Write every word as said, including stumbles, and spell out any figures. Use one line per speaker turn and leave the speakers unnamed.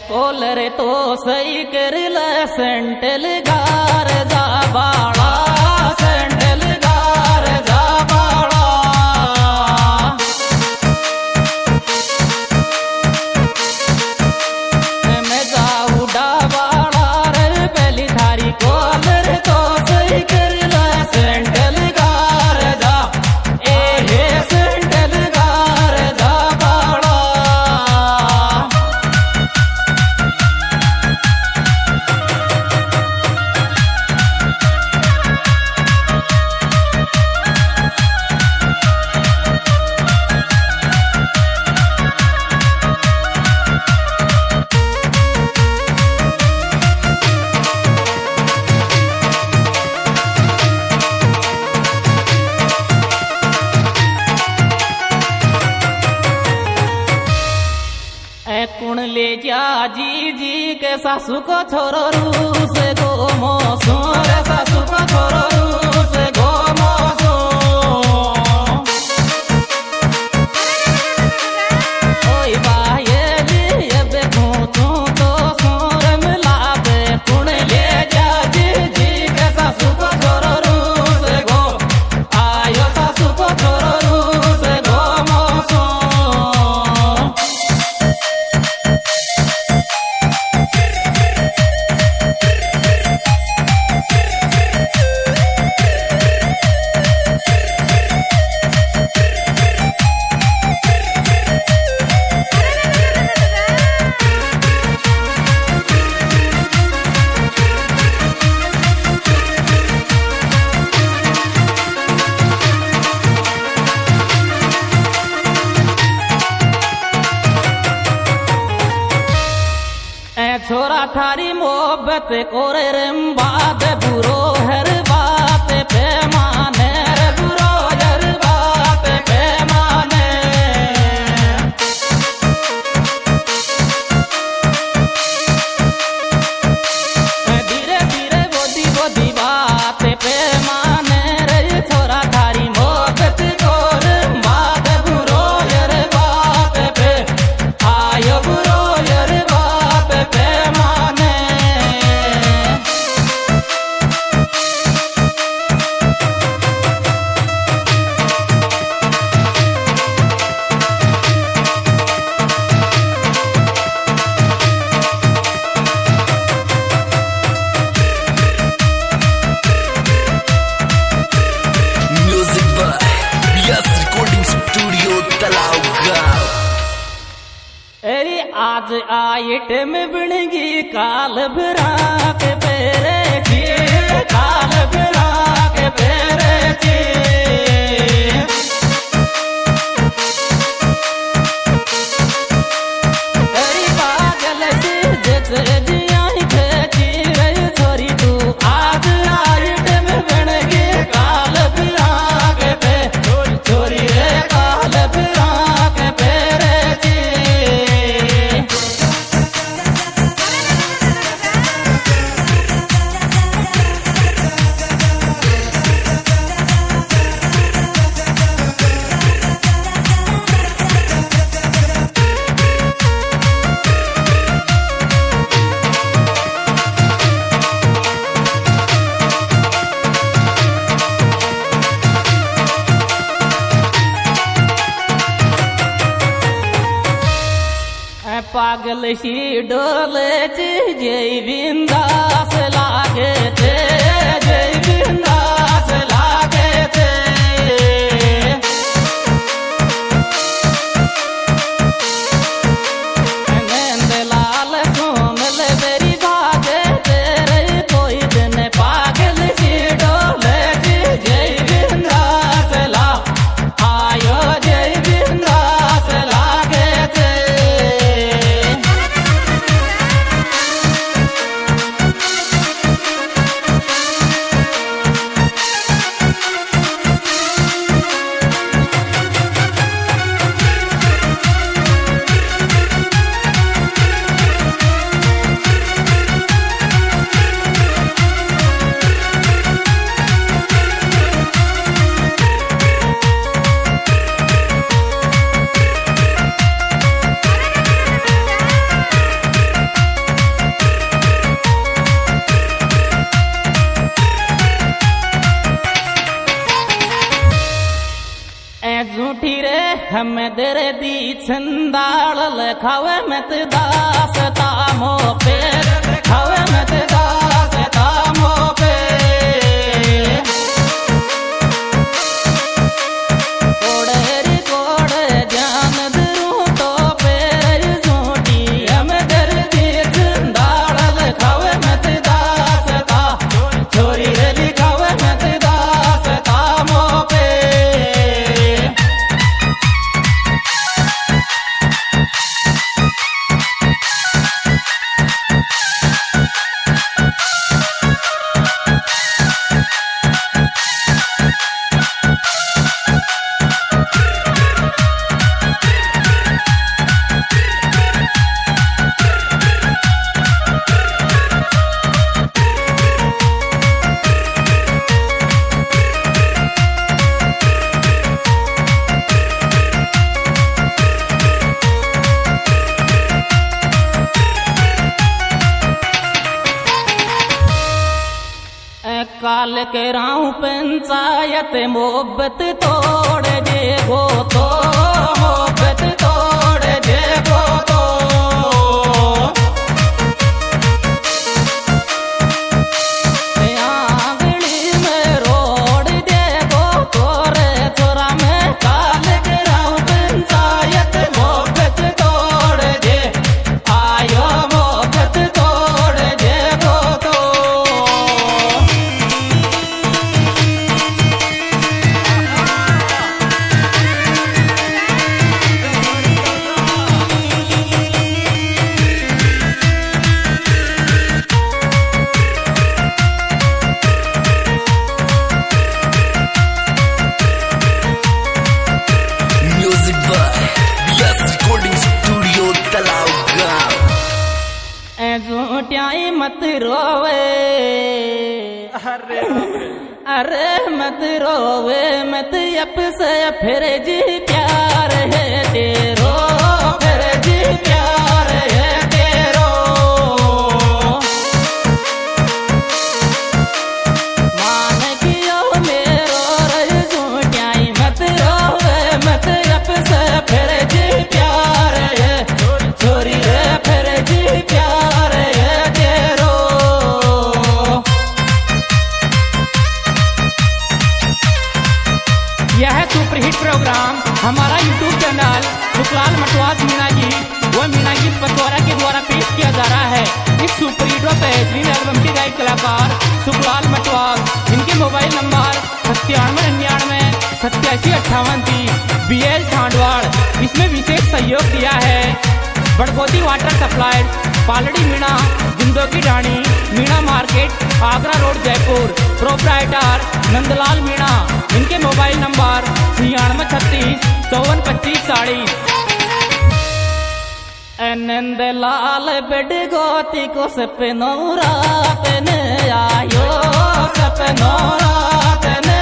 Collar तो सही कर ले सेंटल गार जा बाड़ा सेंटल गार जा बाड़ा मैं जाऊ डा बाड़ा रे पहली थारी कोलर तो सही कर ले सेंटल गार जा ए हे सेंटल गार जा बाड़ा कुण ले जा जी जी के सासू को छोरो रूस गो मोसो रे सासू को छोरो रूस गो मोसो ओई बाये जी अब घूचू तो सोर मिलावे कुण ले जा जी जी के सासू को छोरो रूस गो आयो सासू को छोरो रूस गो मोसो छोरा थारी मोहब्बत कोरे रेम बात बुरो हर बात पे माने रे बुरो हर बात पे माने धीरे धीरे बोधी बोधी बात पे माने रे छोरा थारी मोहब्बत कोरे बात बुरो हर बात पे आयो बुरो हर बात पे माने
music by Beas recording studio Talav गांव।
अरे आज आइट में बिणगी काल भरा के पेरे की काल भरा के पेरे की अरे पागल से जैसे जियाई खेची रही छोरी तू आज आइट में बिणगी काल भरा के पे छोरी रे काल भरा के पेरे की पागल सी डोले जय बिंदास लागे थे जय बिंदास लागे थे नंद लाल सोमल बेरी भागे तेरे कोई दिन पागल सी डोले जय बिंदास ला आयो जय बिंदास लागे थे हम तेरे दी छंदाल खावे मत दास तामो पे खावे मत दास तामो पे कोड़े रे कोड़े जान दरू तो पेर झूठी हम तेरे दी छंदाल खावे मत दास ता छोरी रे खावे मत दास तामो पे काल के राहू पंचायत मोहब्बत तोड़ दे गो तो मोहब्बत तोड़ दे गो तो आंगली में रोड दे गो तोरे छोरा में काल के राहू पंचायत मोहब्बत तोड़ दे आयो मोहब्बत तोड़ दे गो तो झूठ्याई मत रोवे अरे अरे मत रोवे मत अप से फिर जी प्यार है तेरो फिर जी प्यार है तेरो मान कियो मेरो रे झूठ्याई मत रोवे मत अप से फिर जी प्यार है छोरी रे फिर जी प्यार सुपरहिट प्रोग्राम हमारा यूट्यूब चैनल सुखलाल मटवास मीणा गीत व मीणा गीत पतवारा के द्वारा पेश किया जा रहा है। इस सुपरहिट व बेहतरीन एल्बम के गायक कलाकार सुखलाल मटवास, इनके मोबाइल नंबर सत्तानवे निन्यानवे सत्तासी अट्ठावन तीस बी एल छांडवाड़। इसमें विशेष सहयोग दिया है बड़गोदी वाटर सप्लाई, पालड़ी मीणा, जिंदो की ढाणी, Meena market, Agra road, Jaipur. Proprietor Nandlal Meena, इनके मोबाइल नंबर छियानवे छत्तीस चौवन पच्चीस चालीस। नंद लाल बेड गोती को सपनों रात ने आयो सपनों रात ने